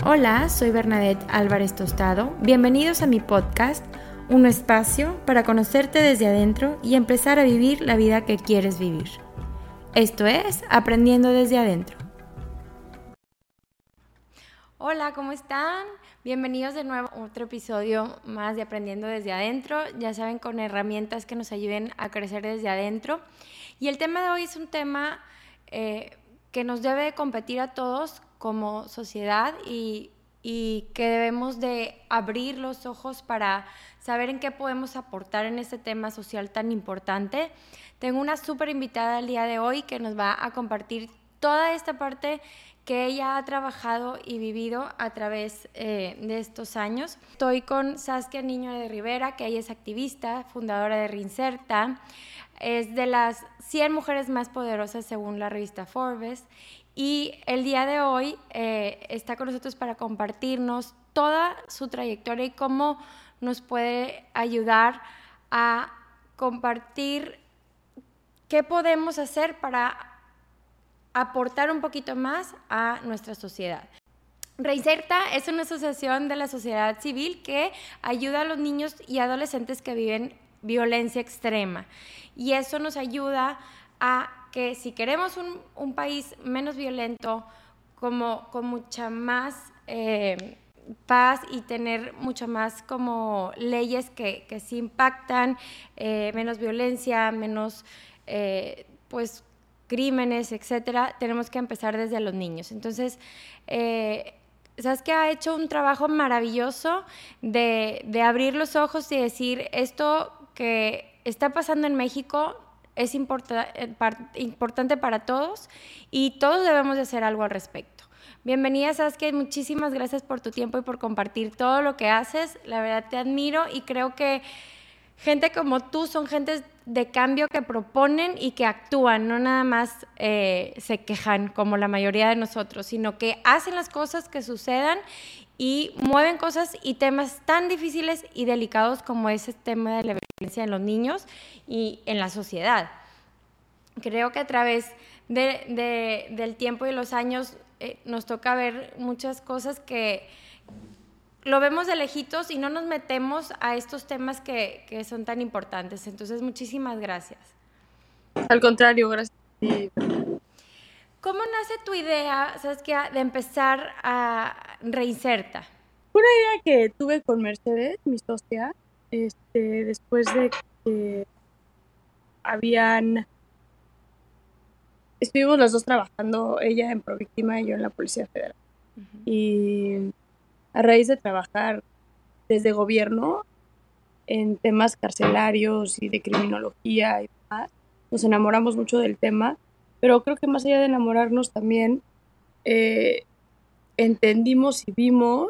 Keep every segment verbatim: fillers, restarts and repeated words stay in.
Hola, soy Bernadette Álvarez Tostado. Bienvenidos a mi podcast, un espacio para conocerte desde adentro y empezar a vivir la vida que quieres vivir. Esto es Aprendiendo desde Adentro. Hola, ¿cómo están? Bienvenidos de nuevo a otro episodio más de Aprendiendo desde Adentro. Ya saben, con herramientas que nos ayuden a crecer desde adentro. Y el tema de hoy es un tema eh, que nos debe competir a todos como sociedad y, y que debemos de abrir los ojos para saber en qué podemos aportar en este tema social tan importante. Tengo una súper invitada el día de hoy que nos va a compartir toda esta parte que ella ha trabajado y vivido a través eh, de estos años. Estoy con Saskia Niño de Rivera, que ella es activista, fundadora de Reinserta, es de las cien mujeres más poderosas según la revista Forbes, y el día de hoy eh, está con nosotros para compartirnos toda su trayectoria y cómo nos puede ayudar a compartir qué podemos hacer para aportar un poquito más a nuestra sociedad. Reinserta es una asociación de la sociedad civil que ayuda a los niños y adolescentes que viven violencia extrema, y eso nos ayuda a que si queremos un, un país menos violento, como con mucha más eh, paz y tener mucho más como leyes que, que sí impactan, eh, menos violencia, menos eh, pues crímenes, etcétera, tenemos que empezar desde los niños. Entonces, eh, sabes que ha hecho un trabajo maravilloso de, de abrir los ojos y decir, esto que está pasando en México es importa, importante para todos y todos debemos de hacer algo al respecto. Bienvenida, Saskia, y muchísimas gracias por tu tiempo y por compartir todo lo que haces. La verdad te admiro y creo que gente como tú son gentes de cambio que proponen y que actúan, no nada más eh, se quejan como la mayoría de nosotros, sino que hacen las cosas que sucedan y mueven cosas y temas tan difíciles y delicados como ese tema de la violencia en los niños y en la sociedad. Creo que a través de, de, del tiempo y los años eh, nos toca ver muchas cosas que lo vemos de lejitos y no nos metemos a estos temas que, que son tan importantes. Entonces, muchísimas gracias. Al contrario, gracias. ¿Cómo nace tu idea, Saskia, de empezar a Reinserta? Una idea que tuve con Mercedes, mi socia, este, después de que habían... Estuvimos los dos trabajando, ella en Províctima y yo en la Policía Federal. Uh-huh. Y a raíz de trabajar desde gobierno en temas carcelarios y de criminología y demás, nos enamoramos mucho del tema, pero creo que más allá de enamorarnos también eh, entendimos y vimos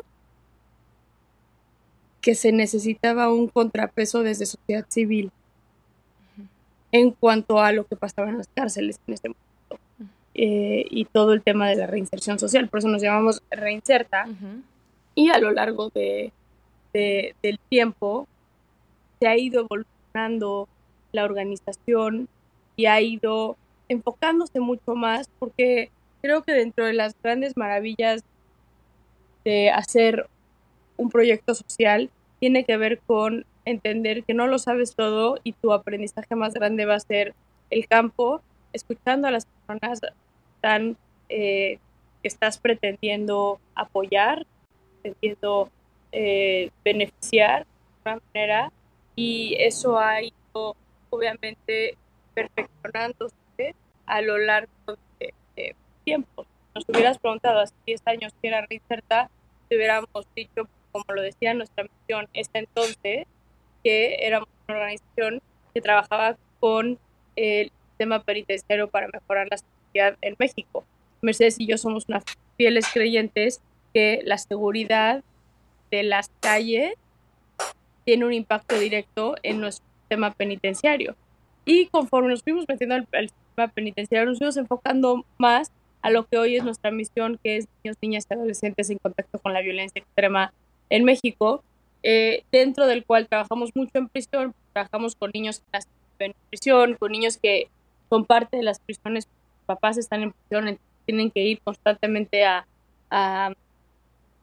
que se necesitaba un contrapeso desde sociedad civil uh-huh. en cuanto a lo que pasaba en las cárceles en este momento uh-huh. eh, y todo el tema de la reinserción social, por eso nos llamamos Reinserta uh-huh. y a lo largo de, de, del tiempo se ha ido evolucionando la organización y ha ido enfocándose mucho más, porque creo que dentro de las grandes maravillas de hacer un proyecto social tiene que ver con entender que no lo sabes todo y tu aprendizaje más grande va a ser el campo, escuchando a las personas tan, eh, que estás pretendiendo apoyar, pretendiendo eh, beneficiar de alguna manera, y eso ha ido obviamente perfeccionándose a lo largo de, de tiempo. Nos hubieras preguntado hace diez años qué era Reinserta, te hubiéramos dicho, como lo decía nuestra misión esta entonces, que éramos una organización que trabajaba con el sistema penitenciario para mejorar la seguridad en México. Mercedes y yo somos unas fieles creyentes que la seguridad de las calles tiene un impacto directo en nuestro sistema penitenciario. Y conforme nos fuimos metiendo al, al sistema penitenciario, nos fuimos enfocando más a lo que hoy es nuestra misión, que es niños, niñas y adolescentes en contacto con la violencia extrema en México, eh, dentro del cual trabajamos mucho en prisión, trabajamos con niños que están en prisión, con niños que son parte de las prisiones, sus papás están en prisión, tienen que ir constantemente a, a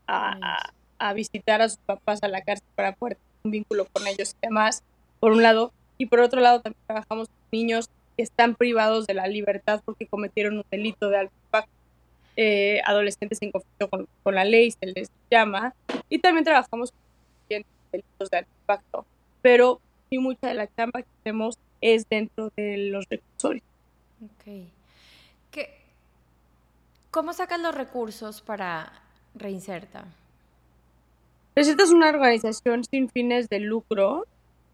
a, a, a visitar a sus papás a la cárcel para poder tener un vínculo con ellos y demás, por un lado. Y por otro lado también trabajamos con niños que están privados de la libertad porque cometieron un delito de alto impacto. Eh, adolescentes en conflicto con, con la ley, se les llama, y también trabajamos con delitos de alto impacto, pero sí mucha de la chamba que hacemos es dentro de los recursorios. Okay. ¿Qué, ¿Cómo sacas los recursos para Reinserta? Reinserta es una organización sin fines de lucro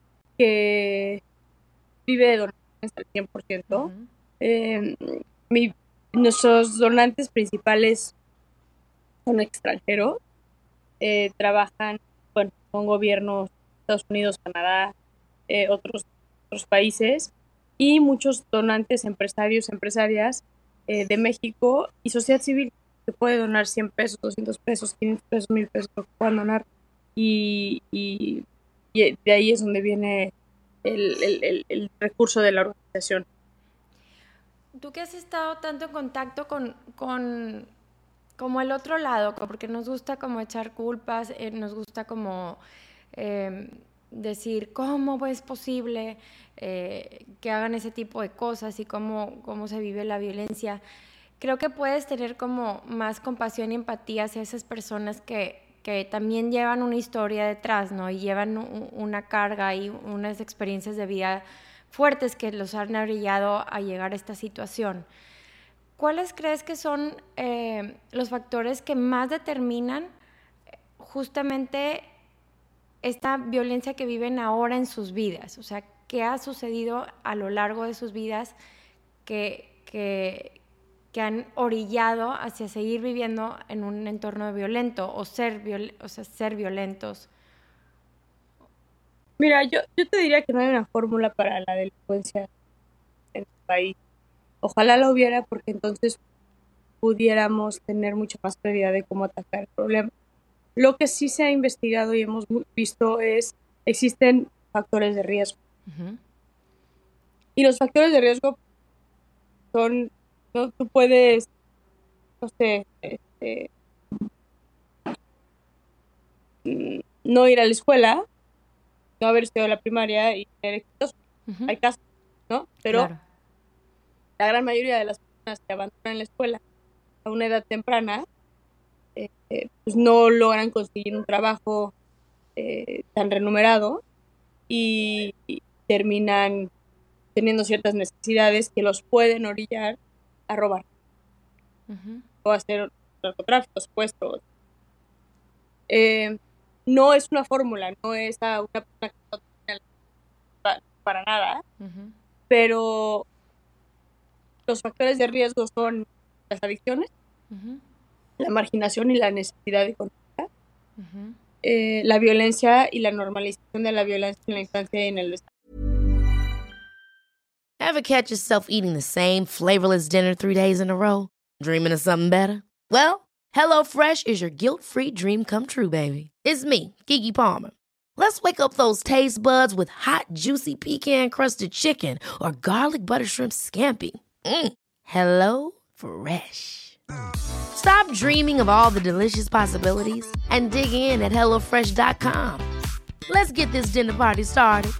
que vive de donaciones al cien por ciento. Uh-huh. Eh, mi, nuestros donantes principales son extranjeros, eh, trabajan bueno, con gobiernos de Estados Unidos, Canadá, eh, otros, otros países, y muchos donantes, empresarios, empresarias eh, de México y sociedad civil que puede donar cien pesos, doscientos pesos, quinientos pesos, mil pesos, lo que puedan donar, y, y, y de ahí es donde viene el, el, el, el recurso de la organización. Tú que has estado tanto en contacto con, con como el otro lado, porque nos gusta como echar culpas, eh, nos gusta como eh, decir cómo es posible eh, que hagan ese tipo de cosas y cómo, cómo se vive la violencia. Creo que puedes tener como más compasión y empatía hacia esas personas que, que también llevan una historia detrás, ¿no? Y llevan un, una carga y unas experiencias de vida fuertes que los han orillado a llegar a esta situación. ¿Cuáles crees que son eh, los factores que más determinan justamente esta violencia que viven ahora en sus vidas? O sea, ¿qué ha sucedido a lo largo de sus vidas que, que, que han orillado hacia seguir viviendo en un entorno violento o ser, viol, o sea, ser violentos? Mira, yo, yo te diría que no hay una fórmula para la delincuencia en el país. Ojalá la hubiera, porque entonces pudiéramos tener mucha más claridad de cómo atacar el problema. Lo que sí se ha investigado y hemos visto es, existen factores de riesgo. Uh-huh. Y los factores de riesgo son, ¿no? Tú puedes, no sé, este, no ir a la escuela, no haber estudiado la primaria y ser exitoso. Uh-huh. Hay casos, ¿no? Pero claro, la gran mayoría de las personas que abandonan la escuela a una edad temprana, eh, eh, pues no logran conseguir un trabajo eh, tan remunerado y, y terminan teniendo ciertas necesidades que los pueden orillar a robar. Uh-huh. O a hacer narcotráfico, supuestos. Eh, no es una fórmula, no es a una persona que no tiene para, para nada, uh-huh, pero los factores de riesgo son las adicciones, uh-huh, la marginación y la necesidad económica, uh-huh, eh, la violencia y la normalización de la violencia en la infancia y en el desarrollo. Ever catch yourself eating the same flavorless dinner three days in a row? Dreaming of something better? Well, HelloFresh is your guilt-free dream come true, baby. It's me, Keke Palmer. Let's wake up those taste buds with hot, juicy pecan-crusted chicken or garlic butter shrimp scampi. Mm. Hello Fresh. Stop dreaming of all the delicious possibilities and dig in at hello fresh dot com. Let's get this dinner party started.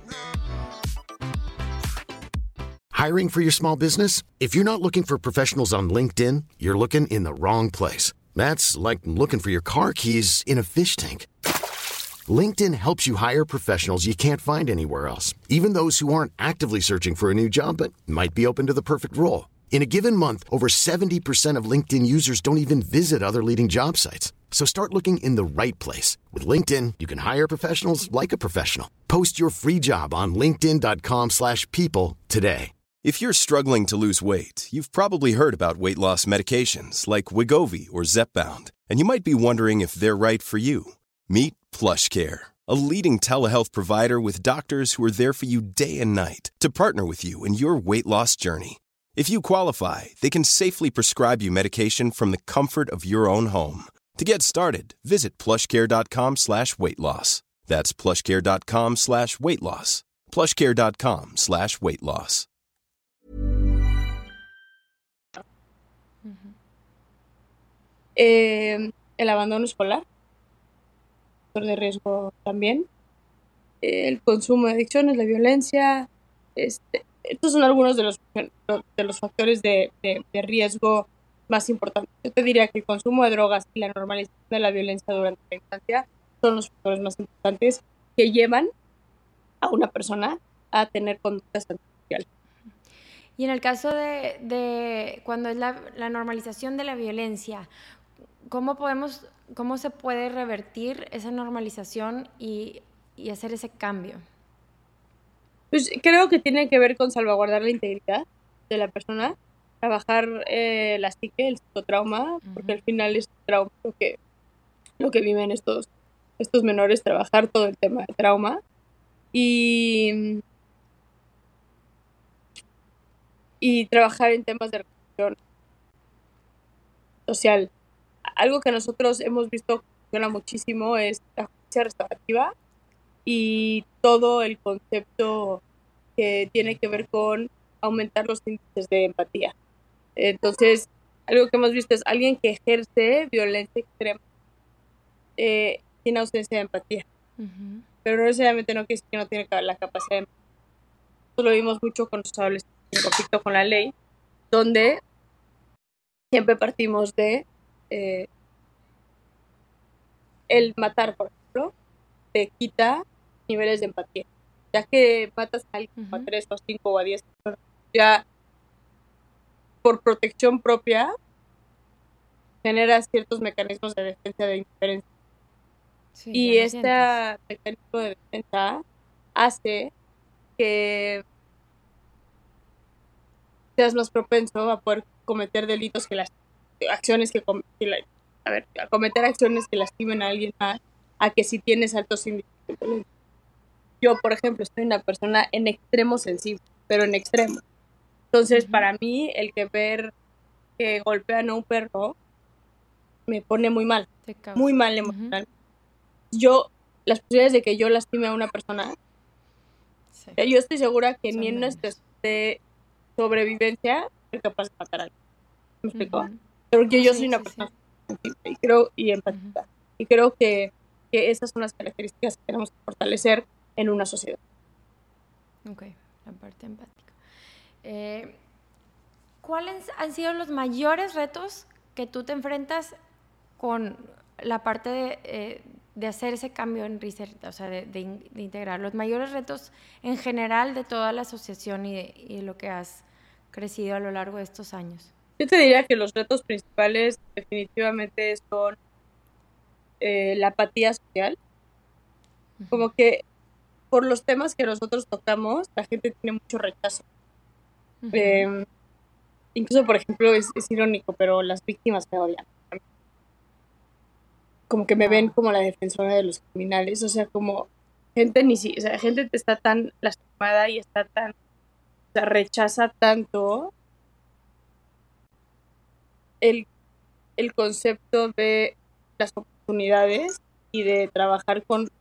Hiring for your small business? If you're not looking for professionals on LinkedIn, you're looking in the wrong place. That's like looking for your car keys in a fish tank. LinkedIn helps you hire professionals you can't find anywhere else, even those who aren't actively searching for a new job but might be open to the perfect role. In a given month, over seventy percent of LinkedIn users don't even visit other leading job sites. So start looking in the right place. With LinkedIn, you can hire professionals like a professional. Post your free job on linkedin dot com slash people today. If you're struggling to lose weight, you've probably heard about weight loss medications like Wegovy or Zepbound, and you might be wondering if they're right for you. Meet PlushCare, a leading telehealth provider with doctors who are there for you day and night to partner with you in your weight loss journey. If you qualify, they can safely prescribe you medication from the comfort of your own home. To get started, visit plushcare.com slash weight loss. That's plushcare.com slash weight loss. plushcare.com slash weight loss. Eh, el abandono escolar, factor de riesgo también. Eh, el consumo de adicciones, la violencia, este, estos son algunos de los, de los factores de, de, de riesgo más importantes. Yo te diría que el consumo de drogas y la normalización de la violencia durante la infancia son los factores más importantes que llevan a una persona a tener conductas antisociales. Y en el caso de, de cuando es la, la normalización de la violencia, ¿cómo podemos, cómo se puede revertir esa normalización y, y hacer ese cambio? Pues creo que tiene que ver con salvaguardar la integridad de la persona, trabajar eh, la psique, el psicotrauma, uh-huh. porque al final es trauma lo que, lo que viven estos, estos menores, trabajar todo el tema de trauma y, y trabajar en temas de recuperación social. Algo que nosotros hemos visto que funciona muchísimo es la justicia restaurativa y todo el concepto que tiene que ver con aumentar los índices de empatía. Entonces, algo que hemos visto es alguien que ejerce violencia extrema eh, tiene ausencia de empatía. Uh-huh. Pero no necesariamente no quiere decir que no tiene la capacidad de empatía. Esto lo vimos mucho con los adolescentes en conflicto con la ley, donde siempre partimos de eh, el matar, por ejemplo, te quita niveles de empatía. Ya que matas a alguien uh-huh. a tres o cinco o a diez personas, ya por protección propia generas ciertos mecanismos de defensa de indiferencia. Sí, y este mecanismo de defensa hace que seas más propenso a poder cometer delitos que las acciones que, que la, a ver, a cometer acciones que lastimen a alguien más, a que si tienes altos índices de violencia. Yo, por ejemplo, soy una persona en extremo sensible, pero en extremo. Entonces, uh-huh. para mí, el que ver que golpean a un perro me pone muy mal, muy mal emocional. Uh-huh. Yo, las posibilidades de que yo lastime a una persona, sí. yo estoy segura que Son ni en nuestra de sobrevivencia soy capaz de matar a alguien. ¿Me explico? Uh-huh. Pero yo, yo sí, soy una sí, persona sí. sensible y creo y empática. Uh-huh. Y creo que, que esas son las características que tenemos que fortalecer en una sociedad. Ok, la parte empática. Eh, ¿Cuáles han sido los mayores retos que tú te enfrentas con la parte de, eh, de hacer ese cambio en research, o sea, de, de, de integrar los mayores retos en general de toda la asociación y de, y de lo que has crecido a lo largo de estos años? Yo te diría que los retos principales definitivamente son eh, la apatía social. Uh-huh. Como que por los temas que nosotros tocamos, la gente tiene mucho rechazo. Uh-huh. Eh, incluso, por ejemplo, es, es irónico, pero las víctimas me odian. Como que me wow. ven como la defensora de los criminales. O sea, como gente ni si, o sea, gente está tan lastimada y está tan, o sea, rechaza tanto el, el concepto de las oportunidades y de trabajar con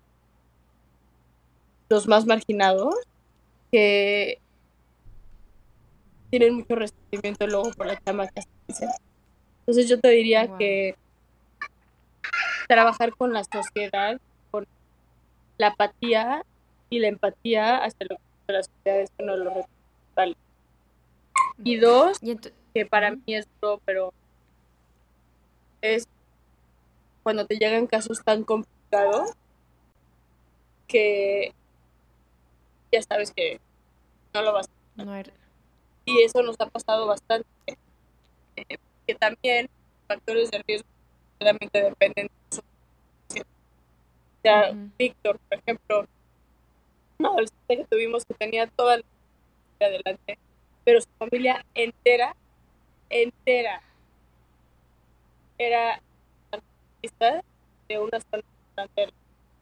los más marginados que tienen mucho resentimiento luego por la chama que hacen. Entonces yo te diría wow. que trabajar con la sociedad, con la apatía y la empatía hacia lo que la sociedad es uno de los retos principales. Y dos, ¿Y ent- que para uh-huh. mí es duro, pero es cuando te llegan casos tan complicados que ya sabes que no lo vas a hacer. No era... Y eso nos ha pasado bastante. Eh, que también factores de riesgo realmente dependen de su situación. O sea, uh-huh. Víctor, por ejemplo, un adolescente que tuvimos que tenía toda la vida adelante, pero su familia entera, entera, era artista de una zona extranjera.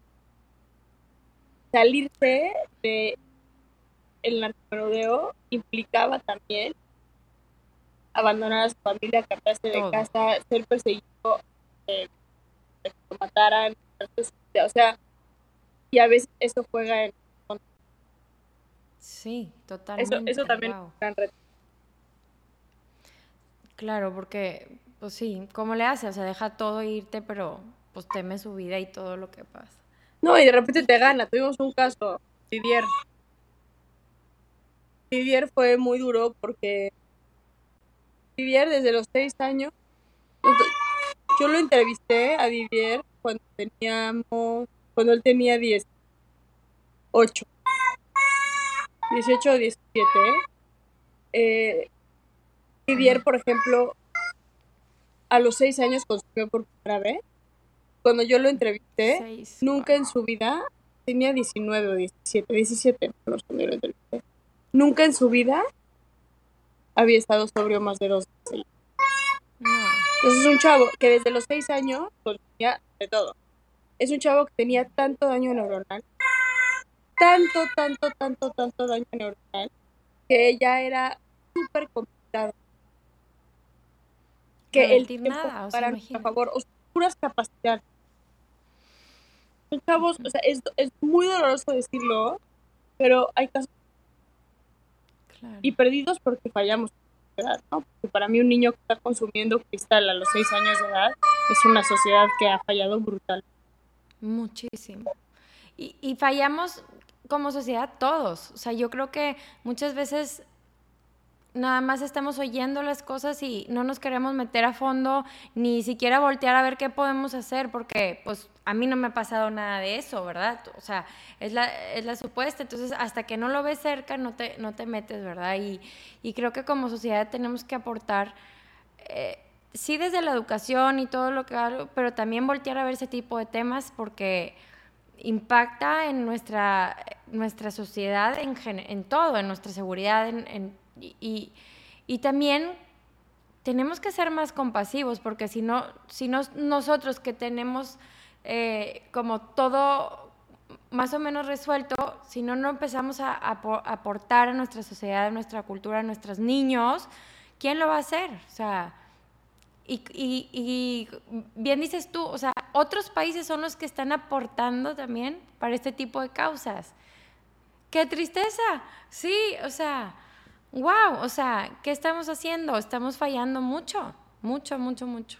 Salirse de el narcomenudeo implicaba también abandonar a su familia, cambiarse de casa, ser perseguido, eh, que lo mataran, o sea, y a veces eso juega en contra. Sí, totalmente. Eso, eso también wow. es un gran reto. Claro, porque, pues sí, ¿cómo le haces? O sea, deja todo e irte, pero pues teme su vida y todo lo que pasa. No, y de repente te gana. Tuvimos un caso, Didier. Didier fue muy duro porque Didier desde los seis años, yo lo entrevisté a Didier cuando teníamos, cuando él tenía dieciocho, dieciocho o diecisiete. Eh, Didier, por ejemplo, a los seis años consumió por primera vez. Cuando yo lo entrevisté, Seis, nunca wow. en su vida, tenía diecinueve o diecisiete, diecisiete, cuando yo lo entrevisté. Nunca en su vida había estado sobrio más de dos meses. No. Entonces es un chavo que desde los seis años consumía de todo. Es un chavo que tenía tanto daño neuronal, tanto, tanto, tanto, tanto daño neuronal, que ya era súper complicado. Que el Revertir tiempo nada, o sea, para nuestro imagínate. favor, o sea, puras capacidades. Son chavos, o sea, es, es muy doloroso decirlo, pero hay casos Claro. y perdidos porque fallamos en la sociedad, ¿no? Porque para mí un niño que está consumiendo cristal a los seis años de edad es una sociedad que ha fallado brutal. Muchísimo. Y, y fallamos como sociedad todos. O sea, yo creo que muchas veces nada más estamos oyendo las cosas y no nos queremos meter a fondo, ni siquiera voltear a ver qué podemos hacer, porque pues a mí no me ha pasado nada de eso, ¿verdad? O sea, es la, es la supuesta, entonces hasta que no lo ves cerca no te, no te metes, ¿verdad? Y, y creo que como sociedad tenemos que aportar, eh, sí desde la educación y todo lo que hago, pero también voltear a ver ese tipo de temas porque impacta en nuestra, nuestra sociedad en, en todo, en nuestra seguridad, en, en Y, y también tenemos que ser más compasivos, porque si no, si no nosotros que tenemos eh, como todo más o menos resuelto, si no, no empezamos a, a aportar a nuestra sociedad, a nuestra cultura, a nuestros niños, ¿quién lo va a hacer? O sea, y, y, y bien dices tú, o sea, otros países son los que están aportando también para este tipo de causas. ¡Qué tristeza! Sí, o sea... Wow, o sea, ¿qué estamos haciendo? Estamos fallando mucho, mucho, mucho, mucho.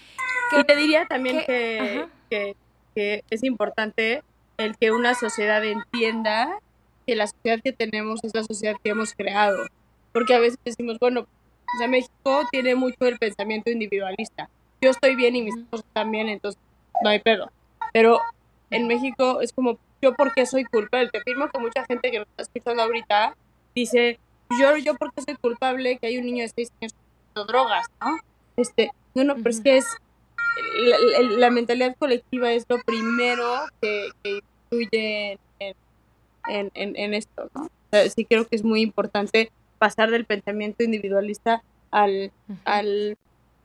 Y te diría también ¿Qué? que, que, que es importante el que una sociedad entienda que la sociedad que tenemos es la sociedad que hemos creado. Porque a veces decimos, bueno, o sea, México tiene mucho el pensamiento individualista. Yo estoy bien y mis hijos uh-huh. están bien, entonces no hay pedo. Pero en México es como, ¿yo por qué soy culpable? Te afirmo que mucha gente que nos está escuchando ahorita dice... Yo, yo porque soy culpable que hay un niño de seis años con drogas, ¿no? Este, no, no, pero uh-huh. es que es la, la, la mentalidad colectiva es lo primero que, que influye en, en, en, en esto, ¿no? O sea, sí creo que es muy importante pasar del pensamiento individualista al, uh-huh. al,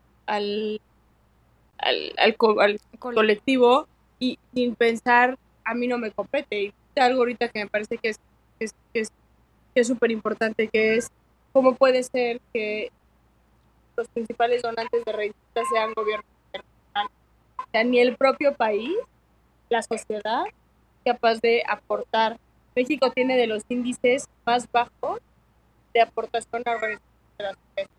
al, al, al, co- al colectivo y sin pensar, a mí no me compete. Y algo ahorita que me parece que es, que es, que es que es súper importante, que es cómo puede ser que los principales donantes de revistas sean gobiernos internacionales. O sea, ni el propio país, la sociedad, capaz de aportar. México tiene de los índices más bajos de aportación a organizaciones de la sociedad.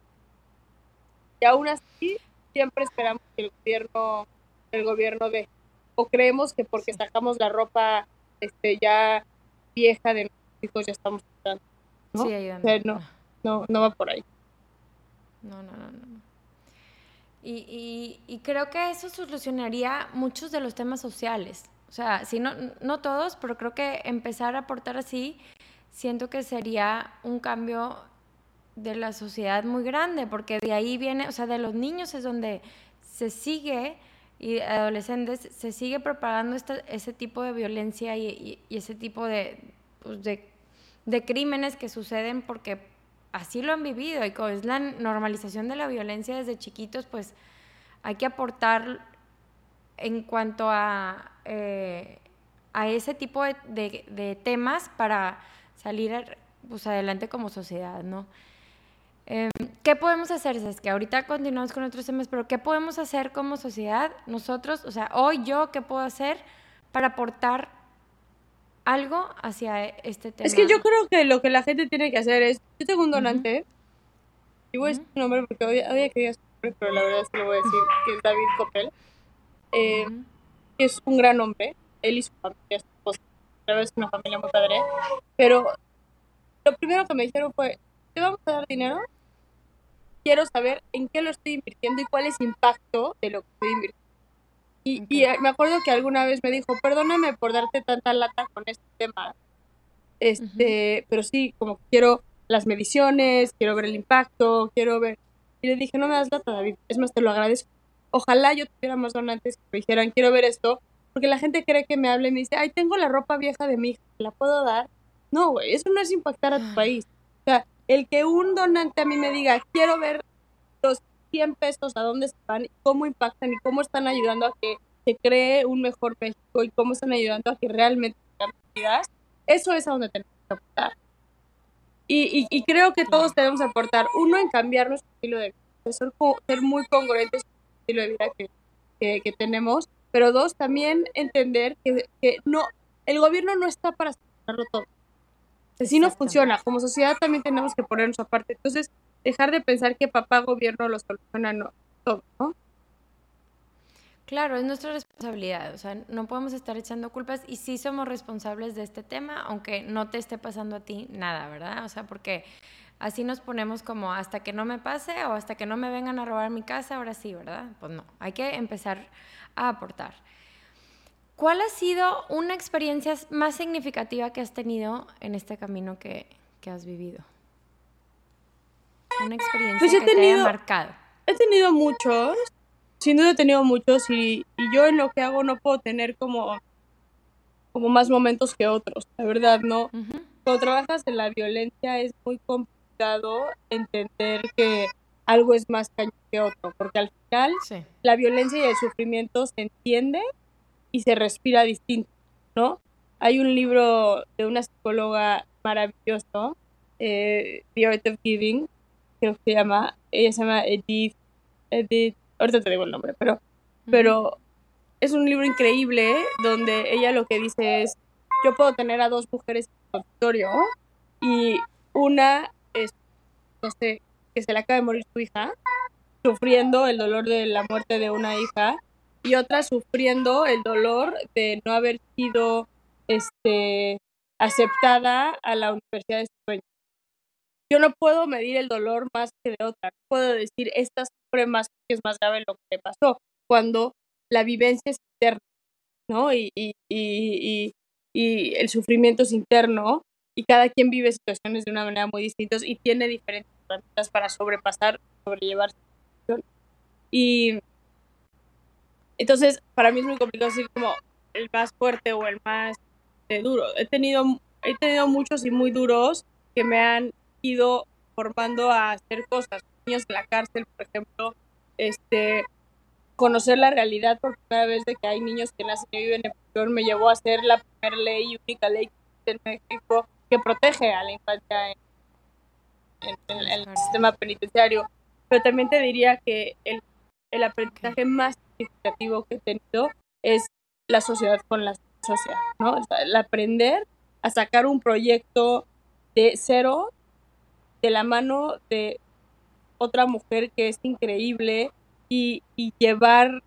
Y aún así, siempre esperamos que el gobierno, el gobierno dé. O creemos que porque sacamos la ropa este, ya vieja de nuestros hijos ya estamos ayudando. ¿No? Sí, ayudando. O sea, no, no, no va por ahí. No, no, no, no. Y, y, y creo que eso solucionaría muchos de los temas sociales. O sea, si no, no todos, pero creo que empezar a aportar así, siento que sería un cambio de la sociedad muy grande, porque de ahí viene, o sea, de los niños es donde se sigue, y adolescentes, se sigue propagando esta, ese tipo de violencia y, y, y ese tipo de, pues de, de crímenes que suceden porque así lo han vivido, y como es la normalización de la violencia desde chiquitos, pues hay que aportar en cuanto a, eh, a ese tipo de, de, de temas para salir pues, adelante como sociedad, ¿no? Eh, ¿Qué podemos hacer? Es que ahorita continuamos con otros temas, pero ¿qué podemos hacer como sociedad? Nosotros, o sea, hoy yo, ¿qué puedo hacer para aportar algo hacia este tema? Es que yo creo que lo que la gente tiene que hacer es, yo tengo un donante, uh-huh. y voy a decir su nombre porque odia, odia que diga su nombre, pero la verdad es que lo voy a decir, que es David Coppel. Eh, uh-huh. que es un gran hombre, él y su familia, su esposa, pero es una familia muy padre, pero lo primero que me dijeron fue, ¿te vamos a dar dinero? Quiero saber en qué lo estoy invirtiendo y cuál es el impacto de lo que estoy invirtiendo. Y, okay. y me acuerdo que alguna vez me dijo, perdóname por darte tanta lata con este tema, este, uh-huh. pero sí, como quiero las mediciones, quiero ver el impacto, quiero ver... Y le dije, no me das lata, David, es más, te lo agradezco. Ojalá yo tuviera más donantes que me dijeran, quiero ver esto, porque la gente cree que me hable y me dice, ay, tengo la ropa vieja de mi hija, ¿la puedo dar? No, güey, eso no es impactar a tu país. O sea, el que un donante a mí me diga, quiero ver los cien pesos a dónde están, y cómo impactan y cómo están ayudando a que se cree un mejor México y cómo están ayudando a que realmente tengan medidas, eso es a donde tenemos que aportar. Y, y, y creo que todos tenemos que aportar, uno, en cambiar nuestro estilo de vida, ser, ser muy congruentes con el estilo de vida que, que, que tenemos, pero dos, también entender que, que no, el gobierno no está para solucionarlo todo. Si no funciona, como sociedad también tenemos que ponernos aparte. Entonces, dejar de pensar que papá gobierno lo soluciona no, todo, ¿no? Claro, es nuestra responsabilidad, o sea, no podemos estar echando culpas y sí somos responsables de este tema, aunque no te esté pasando a ti nada, ¿verdad? O sea, porque así nos ponemos como hasta que no me pase o hasta que no me vengan a robar mi casa, ahora sí, ¿verdad? Pues no, hay que empezar a aportar. ¿Cuál ha sido una experiencia más significativa que has tenido en este camino que, que has vivido? Una experiencia pues he que tenido, te haya marcado. He tenido muchos, sin duda he tenido muchos y, y yo en lo que hago no puedo tener como, como más momentos que otros, la verdad, ¿no? Uh-huh. Cuando trabajas en la violencia es muy complicado entender que algo es más cañón que otro, porque al final sí. la violencia y el sufrimiento se entiende y se respira distinto, ¿no? Hay un libro de una psicóloga maravilloso, eh, The Art of Giving, creo que se llama, ella se llama Edith, Edith, ahorita te digo el nombre, pero, uh-huh. pero es un libro increíble donde ella lo que dice es, yo puedo tener a dos mujeres en el consultorio y una es, no sé, que se le acaba de morir su hija, sufriendo el dolor de la muerte de una hija, y otra sufriendo el dolor de no haber sido este, aceptada a la universidad de sus sueños. Yo no puedo medir el dolor más que de otra, no puedo decir esta sufre más porque es más grave lo que le pasó, cuando la vivencia es interna, ¿no? Y, y, y, y, y el sufrimiento es interno, y cada quien vive situaciones de una manera muy distinta y tiene diferentes herramientas para sobrepasar, sobrellevar situaciones. Y entonces, para mí es muy complicado decir como el más fuerte o el más eh, duro. He tenido, he tenido muchos y muy duros que me han ido formando a hacer cosas. Niños en la cárcel, por ejemplo, este, conocer la realidad por primera vez de que hay niños que nacen y viven en prisión me llevó a hacer la primera ley y única ley en México que protege a la infancia en, en, en, en el sistema penitenciario. Pero también te diría que el, el aprendizaje okay. más significativo que he tenido es la sociedad con la sociedad, ¿no? O sea, el aprender a sacar un proyecto de cero de la mano de otra mujer que es increíble y, y llevar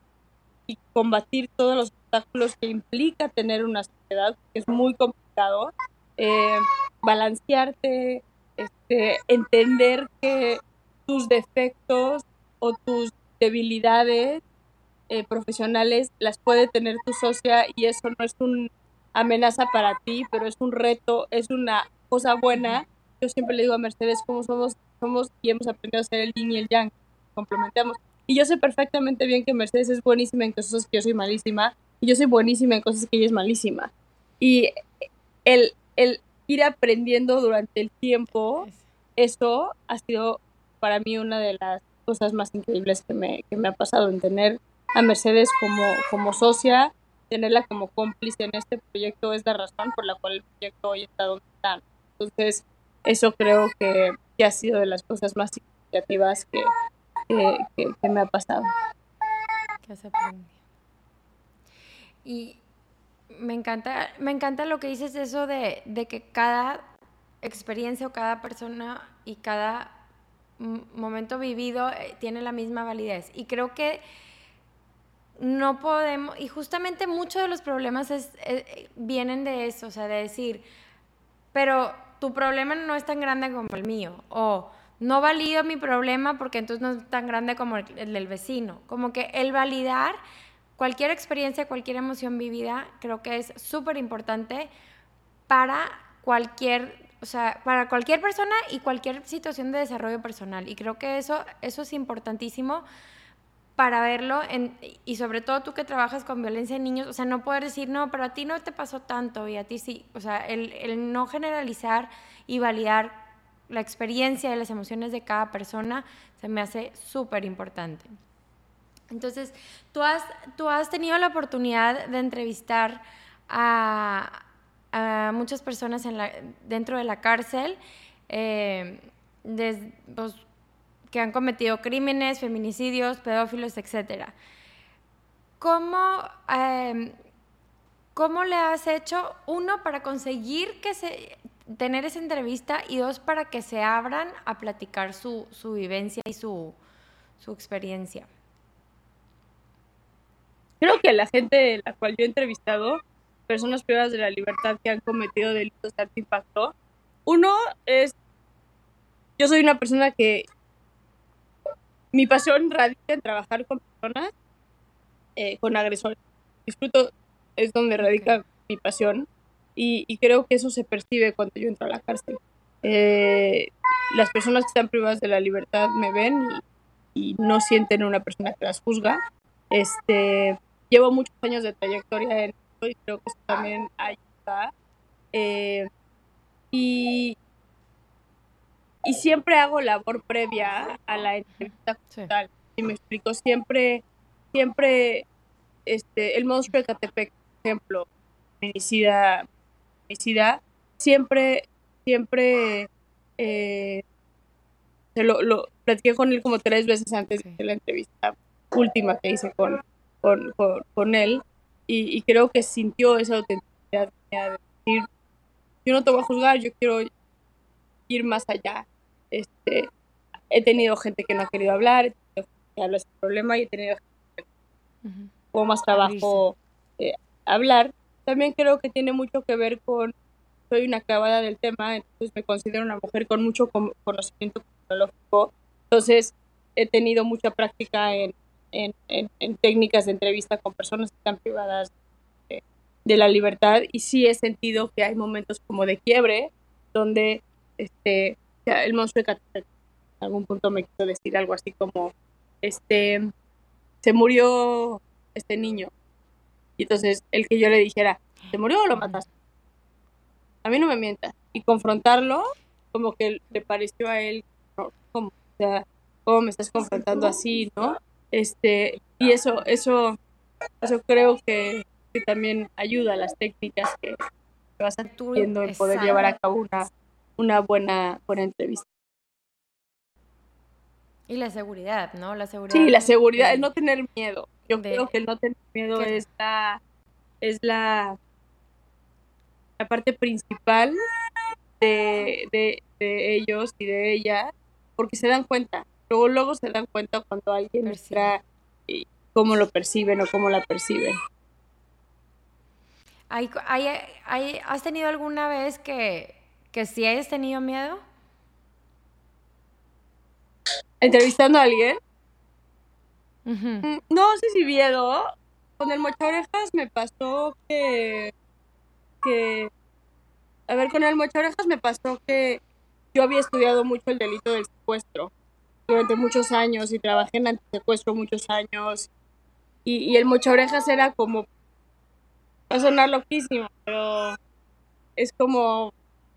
y combatir todos los obstáculos que implica tener una sociedad, que es muy complicado, eh, balancearte, este, entender que tus defectos o tus debilidades eh, profesionales las puede tener tu socia y eso no es una amenaza para ti, pero es un reto, es una cosa buena. Yo siempre le digo a Mercedes cómo somos, somos y hemos aprendido a hacer el yin y el yang, complementamos. Y yo sé perfectamente bien que Mercedes es buenísima en cosas que yo soy malísima, y yo soy buenísima en cosas que ella es malísima. Y el, el ir aprendiendo durante el tiempo, eso ha sido para mí una de las cosas más increíbles que me, que me ha pasado, en tener a Mercedes como, como socia, tenerla como cómplice en este proyecto es la razón por la cual el proyecto hoy está donde está. Entonces, eso creo que, que ha sido de las cosas más significativas que, que, que, que me ha pasado. Que has aprendido. Y me encanta, me encanta lo que dices de eso de, de que cada experiencia o cada persona y cada momento vivido tiene la misma validez. Y creo que no podemos, y justamente muchos de los problemas es, eh, vienen de eso, o sea, de decir, pero tu problema no es tan grande como el mío, o no valido mi problema porque entonces no es tan grande como el, el del vecino. Como que el validar cualquier experiencia, cualquier emoción vivida, creo que es súper importante para cualquier, o sea, para cualquier persona y cualquier situación de desarrollo personal. Y creo que eso, eso es importantísimo para verlo, en, y sobre todo tú que trabajas con violencia en niños, o sea, no poder decir, no, pero a ti no te pasó tanto y a ti sí, o sea, el, el no generalizar y validar la experiencia y las emociones de cada persona se me hace súper importante. Entonces, tú has, tú has tenido la oportunidad de entrevistar a, a muchas personas en la, dentro de la cárcel, eh, desde, pues, que han cometido crímenes, feminicidios, pedófilos, etcétera. ¿Cómo, eh, ¿Cómo le has hecho, uno, para conseguir que se, tener esa entrevista y dos, para que se abran a platicar su, su vivencia y su, su experiencia? Creo que la gente la cual yo he entrevistado, personas privadas de la libertad que han cometido delitos de alto impacto, uno es, yo soy una persona que mi pasión radica en trabajar con personas, eh, con agresores. Disfruto, es donde radica okay. mi pasión y, y creo que eso se percibe cuando yo entro a la cárcel. Eh, las personas que están privadas de la libertad me ven y, y no sienten una persona que las juzga. Este, llevo muchos años de trayectoria en esto y creo que eso también ayuda. Eh, y Y siempre hago labor previa a la entrevista total. Sí. Y me explico, siempre, siempre, este, el monstruo de Catepec, por ejemplo, feminicida, feminicida, siempre, siempre, eh, se lo, lo platiqué con él como tres veces antes okay. de la entrevista última que hice con, con, con, con él, y, y creo que sintió esa autenticidad de decir, yo no te voy a juzgar, yo quiero ir más allá. Este, he tenido gente que no ha querido hablar, he tenido gente que habla sin problema y he tenido gente que uh-huh. con más trabajo eh, hablar. También creo que tiene mucho que ver con, soy una clavada del tema, entonces me considero una mujer con mucho conocimiento tecnológico, entonces he tenido mucha práctica en, en, en, en técnicas de entrevista con personas que están privadas de, de la libertad, y sí he sentido que hay momentos como de quiebre donde este el monstruo de Catepec en algún punto me quiso decir algo así como este se murió este niño, y entonces el que yo le dijera ¿se murió o lo mataste? A mí no me mientas, y confrontarlo como que le pareció a él no, ¿cómo? O sea, ¿cómo me estás confrontando así? ¿No? Este, y eso eso eso creo que, que también ayuda a las técnicas que vas haciendo en poder llevar a cabo una una buena, buena entrevista. Y la seguridad, ¿no? La seguridad. Sí, la seguridad, de, el no tener miedo. Yo de, creo que el no tener miedo ¿qué? es la es la, la parte principal de, de, de ellos y de ella, porque se dan cuenta. Luego, luego se dan cuenta cuando alguien entra y cómo lo perciben o cómo la perciben. ¿Hay, hay, hay, ¿Has tenido alguna vez que que si hayas tenido miedo? ¿Entrevistando a alguien? Uh-huh. No sé si miedo. Con el mochaorejas me pasó que... que... A ver, con el mochaorejas me pasó que yo había estudiado mucho el delito del secuestro durante muchos años y trabajé en antisecuestro muchos años. Y, y el mochaorejas era como... Va a sonar loquísimo, pero es como...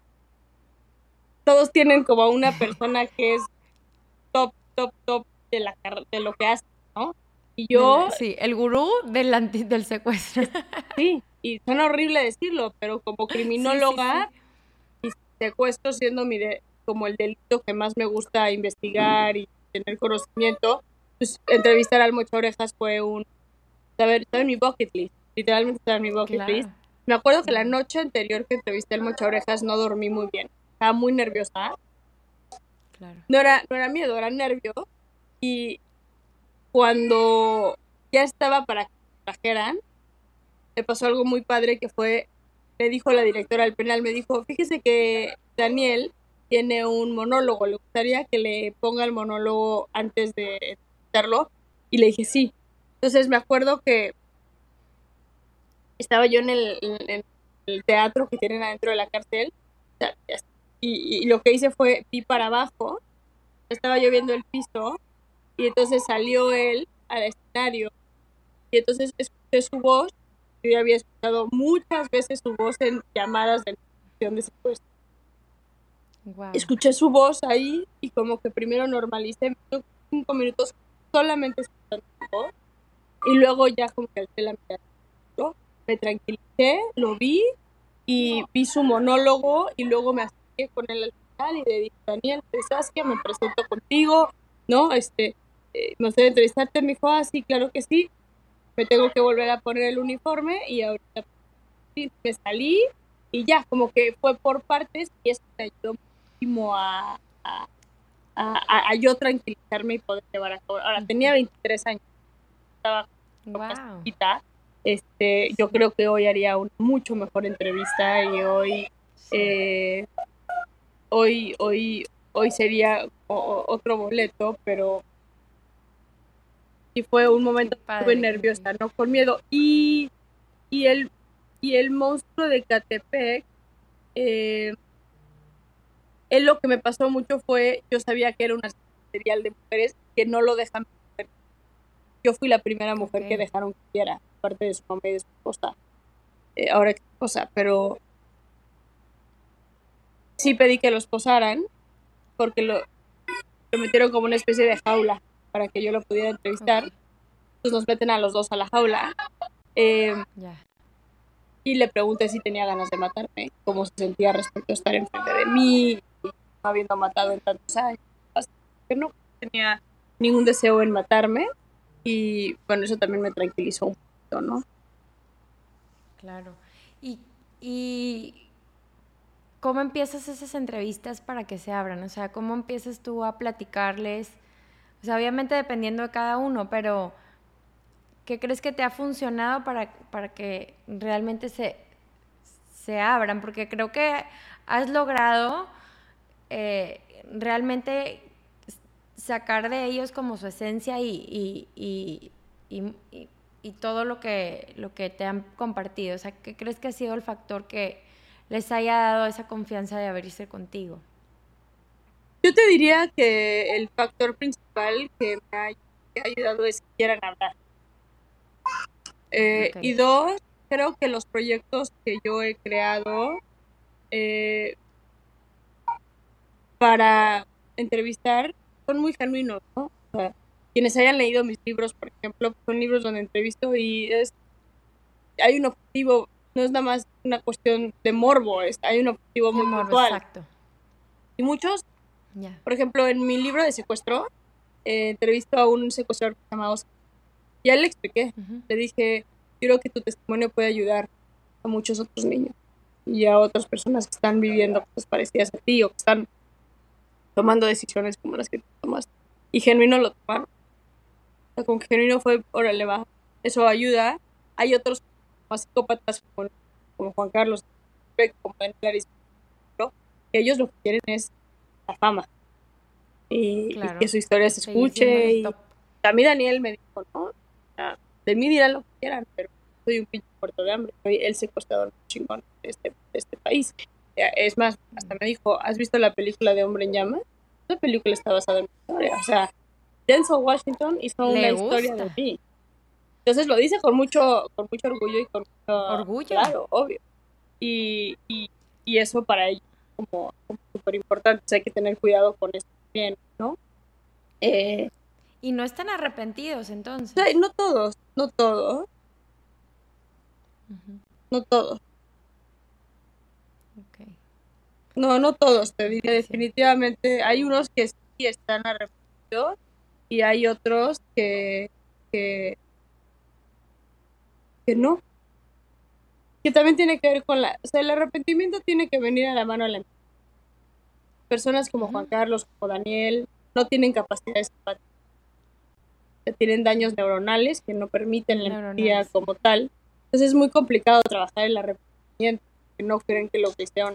Todos tienen como una persona que es top, top, top de, la, de lo que hace, ¿no? Y yo... La, sí, el gurú del, anti, del secuestro. Sí, y suena horrible decirlo, pero como criminóloga, sí, sí, sí. y secuestro siendo mi de, como el delito que más me gusta investigar y tener conocimiento, pues entrevistar al mochaorejas fue un... Saber, saber mi bucket list, literalmente saber mi bucket claro. list. Me acuerdo que la noche anterior que entrevisté al mochaorejas no dormí muy bien. Estaba muy nerviosa. Claro. No era, no era miedo, era nervio. Y cuando ya estaba para que me trajeran, me pasó algo muy padre que fue, me dijo la directora del penal, me dijo, fíjese que Daniel tiene un monólogo, ¿le gustaría que le ponga el monólogo antes de hacerlo? Y le dije, sí. Entonces me acuerdo que estaba yo en el, en el teatro que tienen adentro de la cárcel, y, y lo que hice fue, vi para abajo, estaba yo viendo el piso, y entonces salió él al escenario, y entonces escuché su voz. Yo ya había escuchado muchas veces su voz en llamadas de notificación de secuestro. Wow. Escuché su voz ahí y como que primero normalicé cinco minutos solamente escuchando su voz, y luego ya como que alcé la mirada, ¿no? Me tranquilicé, lo vi y vi su monólogo, y luego me acerqué con él al final y le dije, Daniel, ¿sabes qué? Me presento contigo, ¿no? Este, eh, me gustaría entrevistarte. Me dijo, ah, sí, claro que sí. Me tengo que volver a poner el uniforme, y ahorita sí, me salí, y ya, como que fue por partes, y eso me ayudó muchísimo a, a, a, a yo tranquilizarme y poder llevar a cabo. Ahora, tenía veintitrés años, estaba wow. chiquita, este, yo creo que hoy haría una mucho mejor entrevista, y hoy, eh, hoy, hoy, hoy sería o, o, otro boleto, pero sí fue un momento que estuve nerviosa, ¿no? Con miedo. Y, y, el, y el monstruo de Catepec, eh, él lo que me pasó mucho fue, yo sabía que era una serial de mujeres que no lo dejan ver. Yo fui la primera mujer okay. que dejaron que viera, aparte de su mamá y de su esposa, eh, ahora es esposa, pero sí pedí que lo esposaran, porque lo, lo metieron como una especie de jaula para que yo lo pudiera entrevistar. Okay. Entonces nos meten a los dos a la jaula, eh, yeah. y le pregunté si tenía ganas de matarme, cómo se sentía respecto a estar enfrente de mí, no habiendo matado en tantos años, que no tenía ningún deseo en matarme, y bueno, eso también me tranquilizó un poquito, ¿no? Claro. Y, y ¿cómo empiezas esas entrevistas para que se abran? O sea, ¿cómo empiezas tú a platicarles? O sea, obviamente dependiendo de cada uno, pero ¿qué crees que te ha funcionado para, para que realmente se, se abran? Porque creo que has logrado eh, realmente sacar de ellos como su esencia y, y, y, y, y, y todo lo que, lo que te han compartido. O sea, ¿qué crees que ha sido el factor que les haya dado esa confianza de abrirse contigo? Yo te diría que el factor principal que me ha, que ha ayudado es que quieran hablar. Eh, okay. Y dos, creo que los proyectos que yo he creado eh, para entrevistar son muy genuinos, ¿no? O sea, quienes hayan leído mis libros, por ejemplo, son libros donde entrevisto y es, hay un objetivo, no es nada más una cuestión de morbo, es, hay un objetivo muy morbo, puntual. Exacto. Y muchos, yeah. por ejemplo, en mi libro de secuestro, eh, entrevisto a un secuestrador que se llama Oscar. Y a él le expliqué, uh-huh. le dije, yo creo que tu testimonio puede ayudar a muchos otros niños y a otras personas que están viviendo cosas parecidas a ti o que están tomando decisiones como las que tú tomas. Y genuino lo tomaron. O sea, con genuino fue, órale, va, eso ayuda. Hay otros más psicópatas como, como Juan Carlos, como Daniel Clarice, ¿no? Que ellos lo que quieren es la fama. Y, claro. y que su historia se escuche. Y a mí Daniel me dijo, no, de mí dirán lo que quieran, pero soy un pinche muerto de hambre, soy el secuestrador chingón de este, de este país. Es más, hasta me dijo, ¿has visto la película de Hombre en Llamas? Esa película está basada en una historia, o sea, Denzel Washington hizo una Le historia gusta. de mí. Entonces lo dice con mucho, con mucho orgullo y con mucho... Orgullo. Claro, obvio. Y, y, y eso para ellos como, como súper importante, o sea, hay que tener cuidado con esto también, ¿no? Eh, y no están arrepentidos, entonces. O sea, no todos, no todos. Uh-huh. No todos. Okay. No, no todos, te diría, sí. Definitivamente. Hay unos que sí están arrepentidos y hay otros que, que, que no. Que también tiene que ver con la... O sea, el arrepentimiento tiene que venir a la mano a la... Personas como uh-huh. Juan Carlos, como Daniel, no tienen capacidad de empatía. sea, tienen daños neuronales que no permiten la Neuronales. empatía como tal. Entonces es muy complicado trabajar en la arrepentimiento, que no creen que lo que hicieron.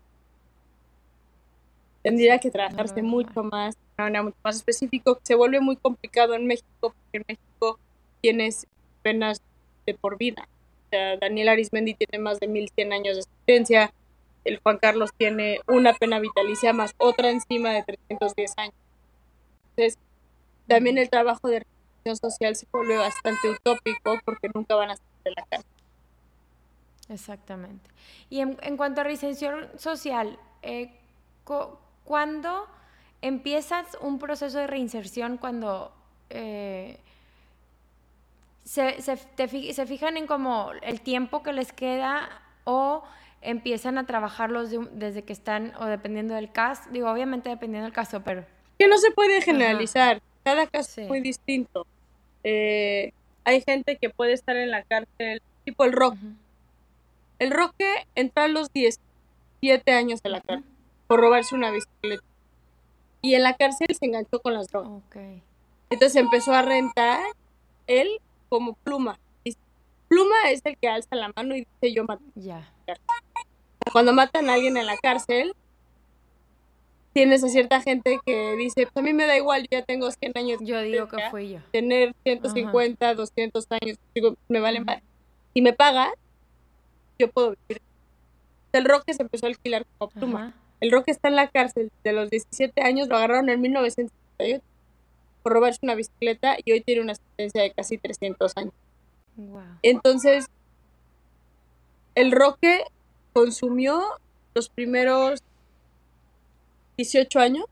Tendría que trabajarse no mucho más, de una manera mucho más específico. Se vuelve muy complicado en México, porque en México tienes penas de por vida. O sea, Daniel Arismendi tiene más de mil cien años de sentencia, el Juan Carlos tiene una pena vitalicia más otra encima de trescientos diez años. Entonces, también el trabajo de reinserción social se vuelve bastante utópico porque nunca van a salir de la cárcel. Exactamente. Y en, en cuanto a reinserción social, eh, cu- ¿cuándo empiezas un proceso de reinserción? Cuando eh, se, se, te fi- se fijan en como el tiempo que les queda o empiezan a trabajarlos de un- desde que están, o dependiendo del caso, digo, obviamente dependiendo del caso, pero... Que no se puede generalizar, cada caso Sí. es muy distinto. Eh, hay gente que puede estar en la cárcel, tipo el Roque. Ujú. El Roque entró a los diecisiete años a la Ujú. cárcel por robarse una bicicleta. Y en la cárcel se enganchó con las drogas. Ok. Entonces empezó a rentar él como Pluma. Y Pluma es el que alza la mano y dice yo maté. Ya. Cuando matan a alguien en la cárcel, tienes a cierta gente que dice, pues a mí me da igual, yo ya tengo cien años. de Yo digo que sentencia, fui yo. Tener ciento cincuenta, Ajá. doscientos años, digo, me vale Ujú. más. Si me pagas, yo puedo vivir. El Roque se empezó a alquilar como Pluma. Ajá. El Roque está en la cárcel de los diecisiete años, lo agarraron en mil novecientos setenta y ocho por robarse una bicicleta y hoy tiene una sentencia de casi trescientos años. Wow. Entonces, el Roque consumió los primeros dieciocho años,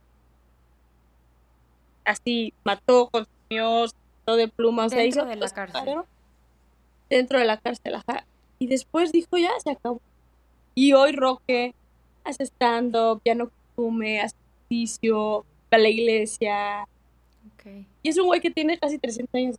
así mató, consumió, todo de Pluma, o sea, Dentro hizo de la cárcel. desmadre dentro de la cárcel, ajá. Y después dijo, ya, se acabó. Y hoy Roque hace stand-up, ya no consume, hace ejercicio, va a la iglesia. Ok. Y es un güey que tiene casi trescientos años.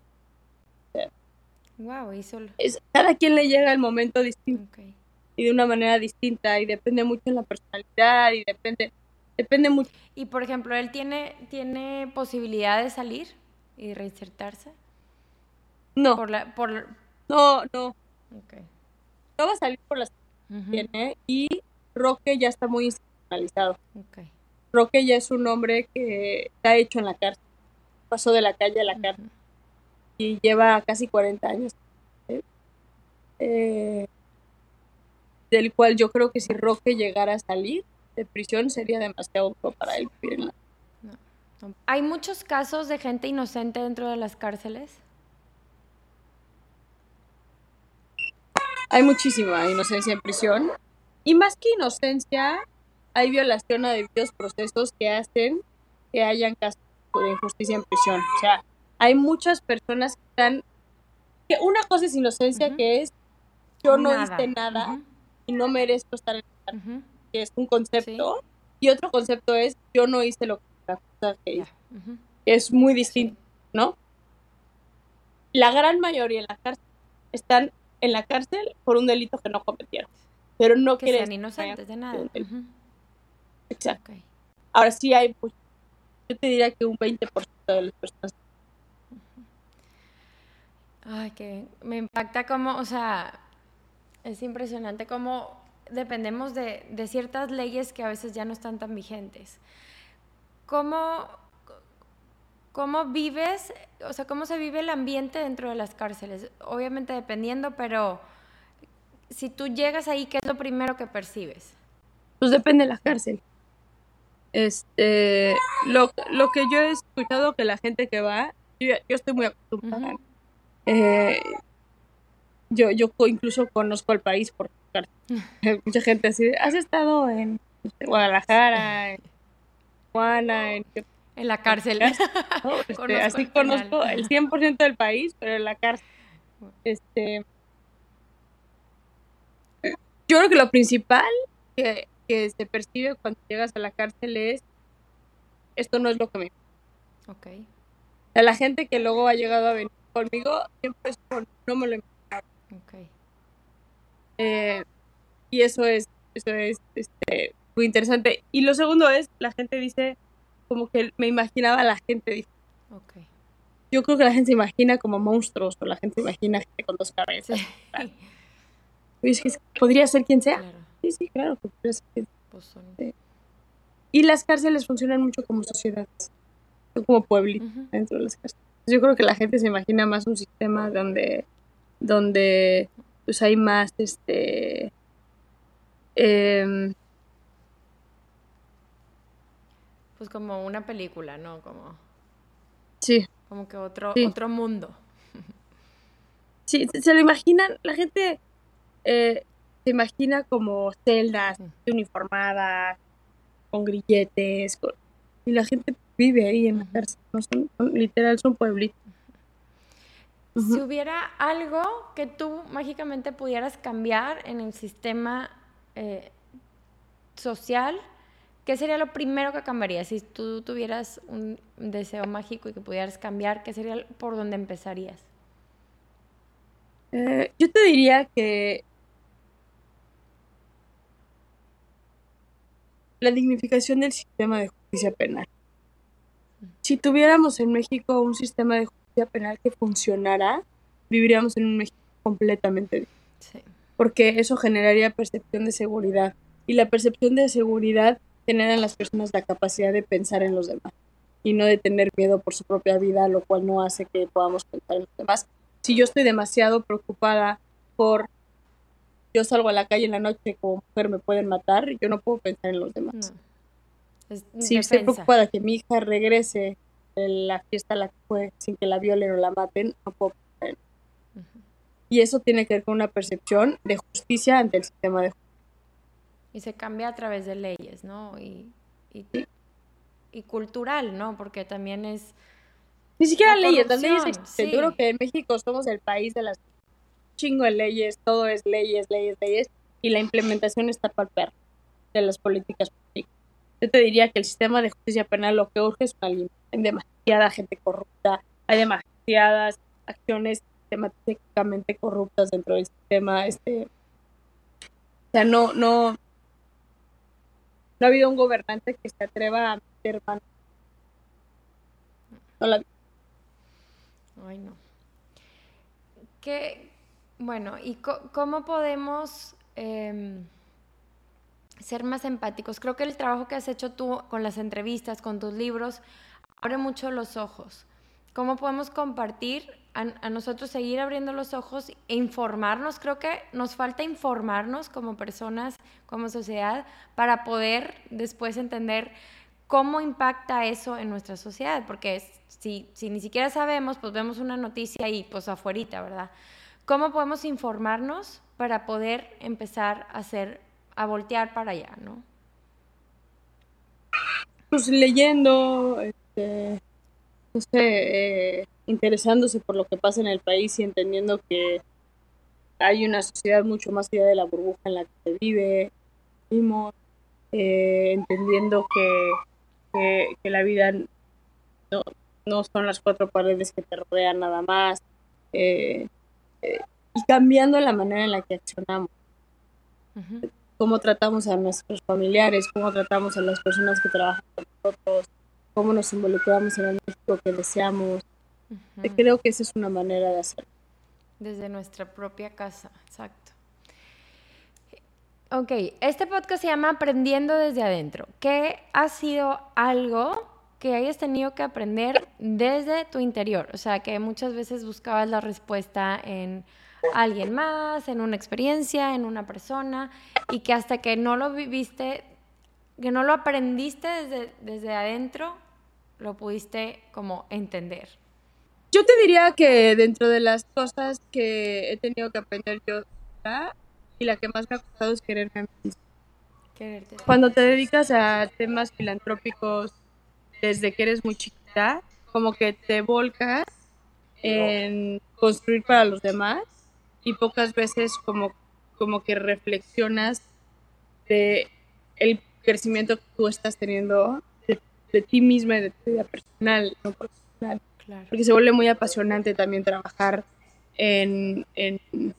Wow, y solo. Es, cada quien le llega el momento distinto Ok. y de una manera distinta y depende mucho en la personalidad y depende, depende mucho. Y por ejemplo, ¿él tiene, tiene posibilidad de salir y reinsertarse? No, Por la, por... no, no, Okay. no va a salir por las que Ujú. tiene y Roque ya está muy institucionalizado. Okay. Roque ya es un hombre que está hecho en la cárcel, pasó de la calle a la cárcel y lleva casi cuarenta años. ¿eh? Eh, del cual yo creo que si Roque llegara a salir de prisión sería demasiado duro para él vivir en la... No, no. ¿Hay muchos casos de gente inocente dentro de las cárceles? Hay muchísima inocencia en prisión y más que inocencia hay violación a debidos procesos que hacen que hayan casos de injusticia en prisión. O sea, hay muchas personas que están... que una cosa es inocencia, Ujú. que es yo no Nada. hice nada Ujú. y no merezco estar en la cárcel, Ujú. que es un concepto, y otro concepto es yo no hice lo que la cosa que Ya. hice. Ujú. Es muy distinto, Sí. ¿no? La gran mayoría en la cárcel están en la cárcel por un delito que no cometieron, pero no Que quiere sean decir que inocentes de hayan nada. cometido un delito. Ujú. Exacto. Ok. Ahora sí hay mucho. Yo te diría que un veinte por ciento de las personas. Ay, que me impacta como, o sea, es impresionante cómo dependemos de, de ciertas leyes que a veces ya no están tan vigentes. ¿Cómo, cómo vives, o sea, cómo se vive el ambiente dentro de las cárceles? Obviamente dependiendo, pero si tú llegas ahí, ¿qué es lo primero que percibes? Pues depende de la cárcel. Este, lo, lo que yo he escuchado que la gente que va, yo, yo estoy muy acostumbrada. Ujú. Eh, yo, yo incluso conozco el país por cárcel. Mucha gente así, de, ¿has estado en no sé, Guadalajara, en Tijuana, en En la cárcel. ¿no? Este, Conozco así el penal. conozco el cien por ciento del país, pero en la cárcel. Este, yo creo que lo principal que, que se percibe cuando llegas a la cárcel es esto no es lo que me... Ok. O sea, la gente que luego ha llegado a venir conmigo siempre es por no me lo imaginaba. Ok. Eh, y eso es, eso es este, muy interesante. Y lo segundo es, la gente dice como que me imaginaba a la gente diferente. Ok. yo creo que la gente se imagina como monstruos, o la gente se imagina gente con dos cabezas. Sí. Es que podría ser quien sea. Claro. Sí, sí, claro. Que podría ser quien sea. Pues son... Sí. Y las cárceles funcionan mucho como sociedades, son como pueblitos Ujú. dentro de las cárceles. Yo creo que la gente se imagina más un sistema donde, donde pues hay más, este, em, Pues como una película, ¿no? Como, sí, como que otro, Sí. otro mundo. sí, se, se lo imaginan, la gente eh, se imagina como celdas uniformadas, con grilletes, con- y la gente vive ahí en la cárcel, no son, son- literal son pueblitos. Si hubiera algo que tú mágicamente pudieras cambiar en el sistema eh, social, ¿qué sería lo primero que cambiarías? Si tú tuvieras un deseo mágico y que pudieras cambiar, ¿qué sería por donde empezarías? Eh, yo te diría que la dignificación del sistema de justicia penal. Si tuviéramos en México un sistema de justicia penal que funcionara, viviríamos en un México completamente diferente, Sí. porque eso generaría percepción de seguridad, y la percepción de seguridad genera en las personas la capacidad de pensar en los demás y no de tener miedo por su propia vida, lo cual no hace que podamos pensar en los demás. Si yo estoy demasiado preocupada por yo salgo a la calle en la noche, como mujer me pueden matar, yo no puedo pensar en los demás. No. Es Si estoy defensa. preocupada que mi hija regrese de la fiesta a la que fue sin que la violen o la maten, no puedo pensar en eso. Y eso tiene que ver con una percepción de justicia ante el sistema de justicia. Y se cambia a través de leyes, ¿no? Y, y, y cultural, ¿no? Porque también es... Ni siquiera La leyes, las leyes corrupción, existen. sí. Yo creo que en México somos el país de las chingo de leyes, todo es leyes, leyes, leyes, y la implementación está para el perro de las políticas públicas. Yo te diría que el sistema de justicia penal lo que urge es una limpia. Hay demasiada gente corrupta, hay demasiadas acciones sistemáticamente corruptas dentro del sistema. Este, o sea, no, no, no ha habido un gobernante que se atreva a meter mano. No la Ay, no. ¿Qué, bueno, y co- cómo podemos em, ser más empáticos? Creo que el trabajo que has hecho tú con las entrevistas, con tus libros, abre mucho los ojos. ¿Cómo podemos compartir a, a nosotros seguir abriendo los ojos e informarnos? Creo que nos falta informarnos como personas, como sociedad, para poder después entender cómo impacta eso en nuestra sociedad, porque es, si, si ni siquiera sabemos, pues vemos una noticia y pues afuerita, ¿verdad? ¿Cómo podemos informarnos para poder empezar a hacer, a voltear para allá, ¿no? pues leyendo, este, no sé, eh, interesándose por lo que pasa en el país y entendiendo que hay una sociedad mucho más allá de la burbuja en la que se vive, vivimos, eh, entendiendo que, que, que la vida no, no son las cuatro paredes que te rodean nada más, eh, eh, y cambiando la manera en la que accionamos. Uh-huh. Cómo tratamos a nuestros familiares, cómo tratamos a las personas que trabajan con nosotros, cómo nos involucramos en el México que deseamos. Uh-huh. Creo que esa es una manera de hacerlo. Desde nuestra propia casa, exacto. Ok, este podcast se llama Aprendiendo desde adentro. ¿Qué ha sido algo que hayas tenido que aprender desde tu interior? O sea, que muchas veces buscabas la respuesta en alguien más, en una experiencia, en una persona, y que hasta que no lo viviste, que no lo aprendiste desde, desde adentro, lo pudiste como entender. Yo te diría que dentro de las cosas que he tenido que aprender yo, ¿verdad? Y la que más me ha costado es quererme a mí misma. Quererte. Cuando te dedicas a temas filantrópicos desde que eres muy chiquita, como que te volcas en construir para los demás y pocas veces como, como que reflexionas de el crecimiento que tú estás teniendo de, de ti misma y de tu vida personal, no profesional. Claro. Porque se vuelve muy apasionante también trabajar en, en,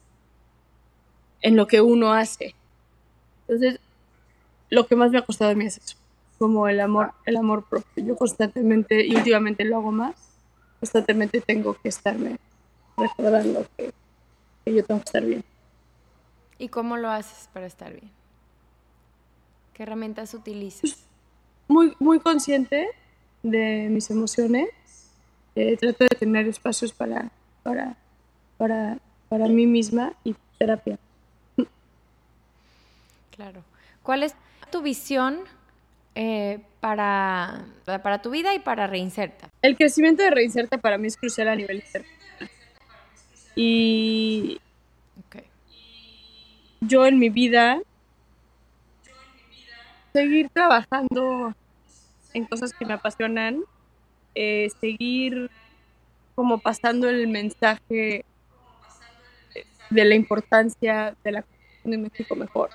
en lo que uno hace. Entonces, lo que más me ha costado a mí es eso, como el amor, el amor propio. Yo constantemente, y últimamente lo hago más, constantemente tengo que estarme recordando que, que yo tengo que estar bien. ¿Y cómo lo haces para estar bien? ¿Qué herramientas utilizas? Pues, muy, muy consciente de mis emociones. Eh, trato de tener espacios para, para, para, para mí misma y terapia. Claro. ¿Cuál es tu visión eh, para, para tu vida y para Reinserta? El crecimiento de Reinserta para mí es crucial a nivel personal. Y Okay. yo en mi vida seguir trabajando en cosas que me apasionan, eh, seguir como pasando el mensaje de la importancia de la construcción de un México mejor,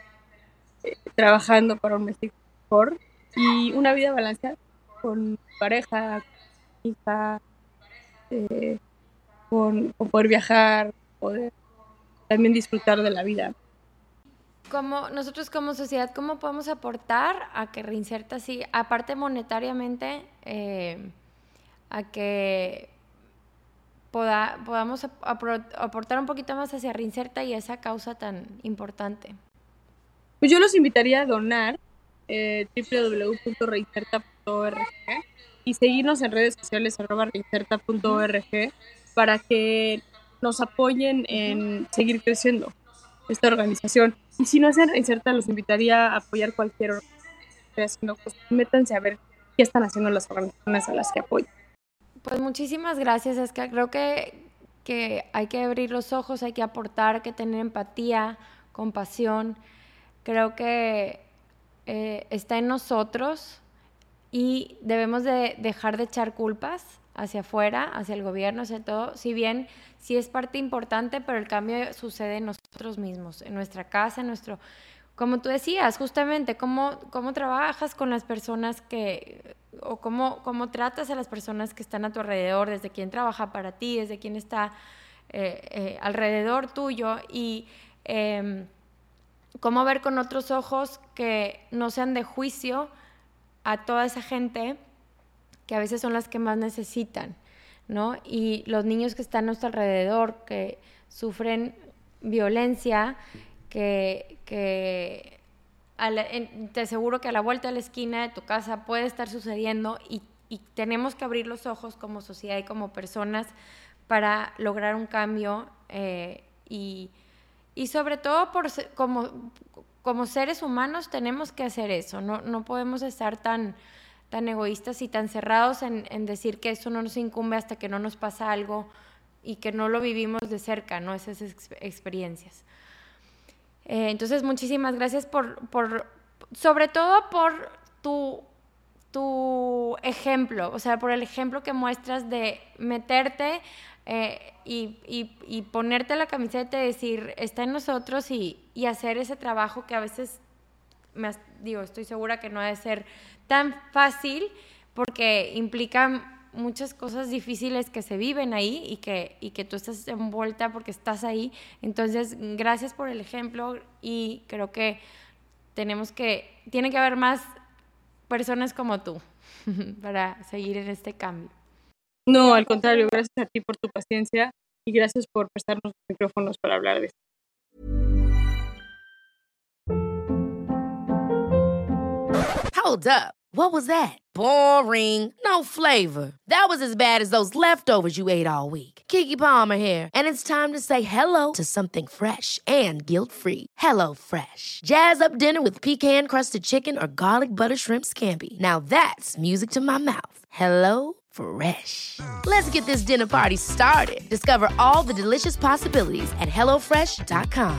eh, trabajando para un México mejor y una vida balanceada con pareja, con hija, eh, con, con poder viajar, poder también disfrutar de la vida. Como nosotros como sociedad, ¿cómo podemos aportar a que Reinserta sí, aparte monetariamente, eh, a que poda, podamos apro, aportar un poquito más hacia Reinserta y esa causa tan importante? Pues yo los invitaría a donar eh, doble u doble u doble u punto reinserta punto org y seguirnos en redes sociales arroba reinserta punto org para que nos apoyen en seguir creciendo esta organización. Y si no hacen Reinserta, los invitaría a apoyar cualquier organización. Pues métanse a ver qué están haciendo las organizaciones a las que apoyan. Pues muchísimas gracias, es que creo que, que hay que abrir los ojos, hay que aportar, hay que tener empatía, compasión. Creo que eh, está en nosotros y debemos de dejar de echar culpas hacia afuera, hacia el gobierno, hacia todo, si bien sí es parte importante, pero el cambio sucede en nosotros mismos, en nuestra casa, en nuestro... Como tú decías, justamente, cómo, cómo trabajas con las personas que... o cómo, cómo tratas a las personas que están a tu alrededor, desde quién trabaja para ti, desde quién está eh, eh, alrededor tuyo y eh, cómo ver con otros ojos que no sean de juicio a toda esa gente que a veces son las que más necesitan, ¿no? Y los niños que están a nuestro alrededor, que sufren violencia, que, que a la, en, te aseguro que a la vuelta de la esquina de tu casa puede estar sucediendo y, y tenemos que abrir los ojos como sociedad y como personas para lograr un cambio eh, y, y sobre todo por como, como seres humanos tenemos que hacer eso, no, no podemos estar tan... tan egoístas y tan cerrados en, en decir que eso no nos incumbe hasta que no nos pasa algo y que no lo vivimos de cerca, ¿no? Esas ex- experiencias. Eh, entonces, muchísimas gracias por, por, sobre todo por tu, tu ejemplo, o sea, por el ejemplo que muestras de meterte eh, y, y, y ponerte la camiseta y decir, está en nosotros y, y hacer ese trabajo que a veces, me, digo, estoy segura que no ha de ser tan fácil porque implica muchas cosas difíciles que se viven ahí y que, y que tú estás envuelta porque estás ahí. Entonces, gracias por el ejemplo y creo que tenemos que, tiene que haber más personas como tú para seguir en este cambio. No, al contrario, gracias a ti por tu paciencia y gracias por prestarnos los micrófonos para hablar de esto. Hold up. What was that? Boring. No flavor. That was as bad as those leftovers you ate all week. Keke Palmer here, and it's time to say hello to something fresh and guilt-free. Hello Fresh. Jazz up dinner with pecan-crusted chicken or garlic butter shrimp scampi. Now that's music to my mouth. Hello Fresh. Let's get this dinner party started. Discover all the delicious possibilities at hello fresh dot com.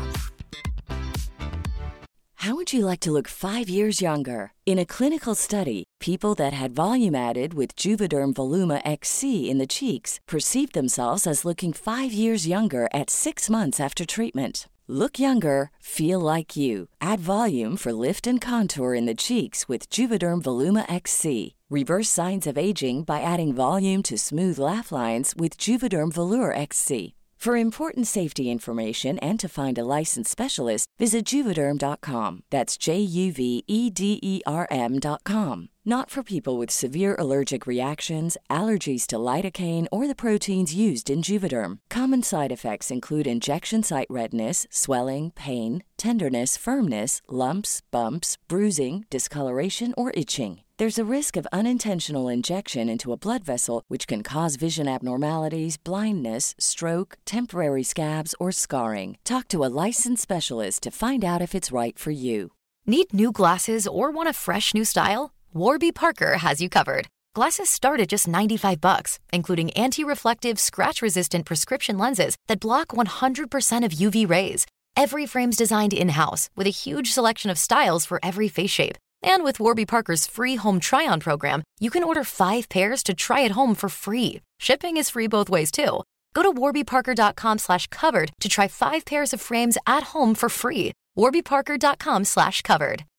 How would you like to look five years younger? In a clinical study, people that had volume added with Juvederm Voluma X C in the cheeks perceived themselves as looking five years younger at six months after treatment. Look younger, feel like you. Add volume for lift and contour in the cheeks with Juvederm Voluma X C. Reverse signs of aging by adding volume to smooth laugh lines with Juvederm Volure X C. For important safety information and to find a licensed specialist, visit Juvederm dot com. That's J U V E D E R M dot com. Not for people with severe allergic reactions, allergies to lidocaine, or the proteins used in Juvederm. Common side effects include injection site redness, swelling, pain, tenderness, firmness, lumps, bumps, bruising, discoloration, or itching. There's a risk of unintentional injection into a blood vessel, which can cause vision abnormalities, blindness, stroke, temporary scabs, or scarring. Talk to a licensed specialist to find out if it's right for you. Need new glasses or want a fresh new style? Warby Parker has you covered. Glasses start at just ninety-five bucks, including anti-reflective, scratch-resistant prescription lenses that block one hundred percent of U V rays. Every frame's designed in-house with a huge selection of styles for every face shape. And with Warby Parker's free home try-on program, you can order five pairs to try at home for free. Shipping is free both ways, too. Go to warbyparker.com slash covered to try five pairs of frames at home for free. warbyparker.com slash covered.